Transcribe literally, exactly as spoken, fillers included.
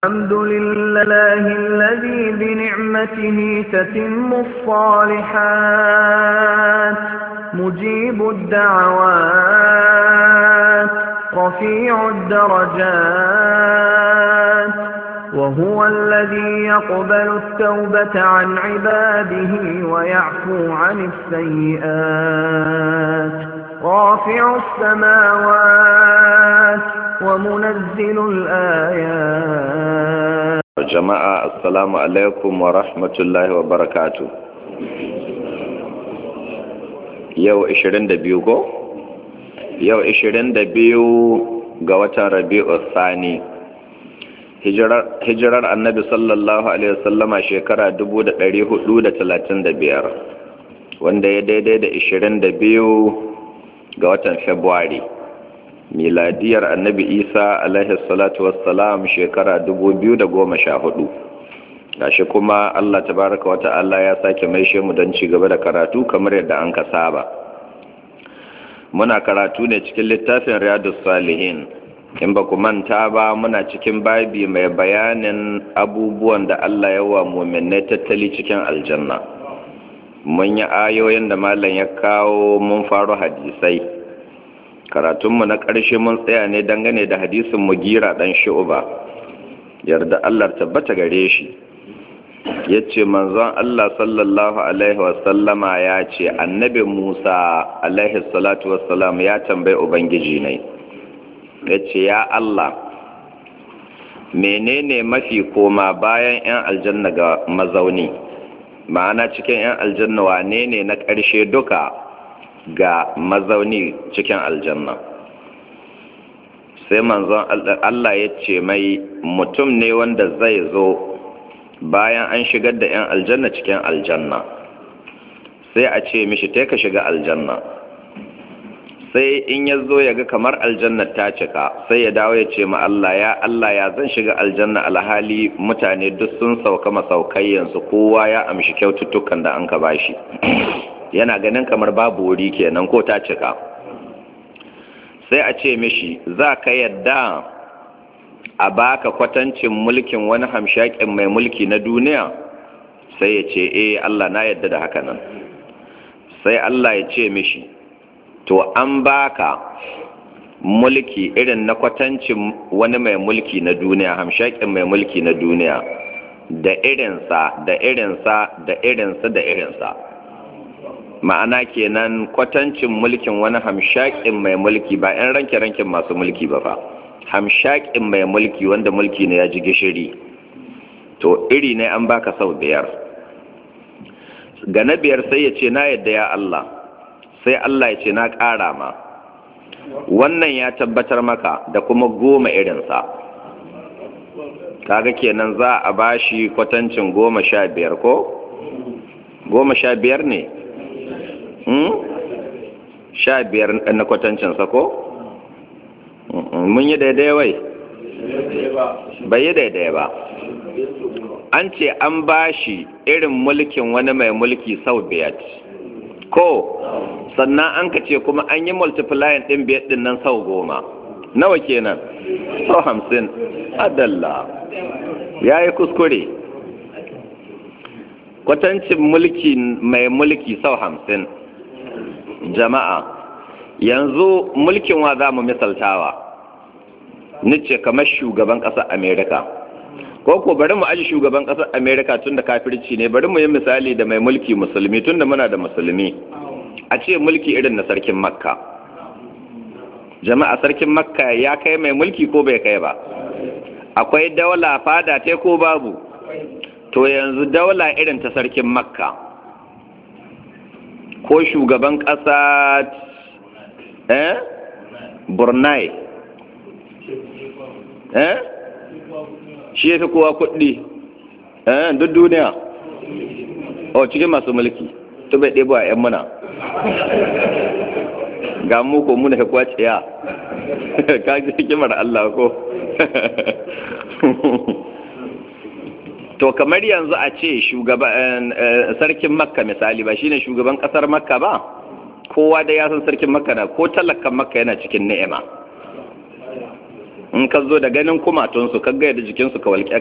الحمد لله الذي بنعمته تتم الصالحات مجيب الدعوات رفيع الدرجات وهو الذي يقبل التوبة عن عباده ويعفو عن السيئات رافع السماوات ومنزل الآيات. جماعة السلام عليكم ورحمة الله وبركاته. يو إشرين دبيوغو يو إشرين دبيو غواتان ربيع الثاني hijirar annabi sallallahu alaihi wasallama shekara dubu da ɗari hudu da talatin da biyar wanda ya daidai da ishirin da biyu ga watan Fabrairu miladiyar annabi Isa alaihi salatu wassalam shekara dubu biyu da goma sha hudu. Gashi kuma Allah tabaraka wa ta'ala ya sake maishe mu don ci gaba da karatu kamar yadda an ka saba. Muna karatu ne cikin littafin Riyadus Salihin. In ba ku manta ba muna cikin babi mai bayanin abubuwan da Allah ya wa mu'minai tattali cikin aljanna. Mun yi ayoyin da malam ya kawo mun faro hadisai. Karatunmu na ƙarshe mun tsaya ne dangane da hadisin Mugira ɗan Shu'ba. Yarda Allah tabbata gare shi. Yace manzon Allah sallallahu alaihi wasallama ya ce annabi Musa alaihi salatu wassalam ya tambayi ubangiji ne. Ya ce ya Allah menene mafi koma bayan 'yan aljanna ga mazauni, ma'ana cikin 'yan aljanna wane ne na ƙarshe duka ga mazauni cikin aljanna? Sai manzon Allah ya ce mai mutum ne wanda zai zo bayan an shigar da 'yan aljanna cikin aljanna, sai a ce mishi ta ka shiga aljanna, sai in ya zo ya ga kamar aljanna ta cika sai ya dawo ya ce ma Allah ya Allah ya zan shiga aljanna alhali mutane duk sun sauka masaukayyansu kowa ya amshi kyaututtukan da an ka bashi yana ganin kamar babu wuri kenan ko ta cika. Sai a ce mishi za ka yadda a baka kwatancin mulkin wani hamshakin mai mulki na duniya? Sai ya ce eh Allah na yadda da haka nan. Sai Allah ya ce mishi to an baka mulki irin na kwatancin wani mai mulki na duniya, hamshakin mai mulki na duniya, da irinsa da irinsa da irinsa da irinsa, ma'ana kenan kwatancin mulkin wani hamshakin mai mulki ba 'yan ranke-ranken masu mulki ba fa, hamshakin mai mulki wanda mulki ne ya ji gishiri, to iri ne an baka sau biyar. Ga na biyar sai ya ce na yadda ya Allah, sai Allah ya ce na ƙara ma wannan ya tabbatar maka da kuma goma irinsa, kaga kenan za a bashi kwatancin goma sha biyar ko? Goma sha biyar ne? Hmm? Sha biyar na kwatancinsa ko? Mun yi daidai wai? Bai yi daidai ba. An ce an bashi irin mulkin wani mai mulki sau biyar ko? Sannan an ka ce kuma an yi multiplying ɗin biyar ɗin nan sau goma, nawa kenan? Sau hamsin. Adalla ya yi kuskure. Kwatancin mulki mai mulki sau hamsin. Jama'a yanzu mulkin wa za mu misaltawa? Nice kamar shugaban ƙasar Amerika, ko ko bari mu aji shugaban ƙasar Amerika tun da kafirci ne, bari mu yi misali da mai mulki musulmi tun da muna da musulmi. A ce mulki irin na sarkin Makka. Jama'a sarkin Makka ya kai mai mulki ko bai kai ba? Akwai daula fada te ko babu? To yanzu daula irin ta sarkin Makka ko shugaban ƙasa eh Brunei eh shi yafi kowa kuɗi eh duk duniya o cikin masu mulki to bai ɗebo a 'yan muna ga mu ko muna kuwa ciya ka ji hikimar Allah ko to kamar yanzu a ce shugaban sarkin Makka misali ba shine shugaban kasar Makka ba, kowa da ya san sarkin Makka na ko talakan Makka yana cikin ni'ima in ka zo da ganin kumatunsu ka ga yadda jikinsu ka walƙe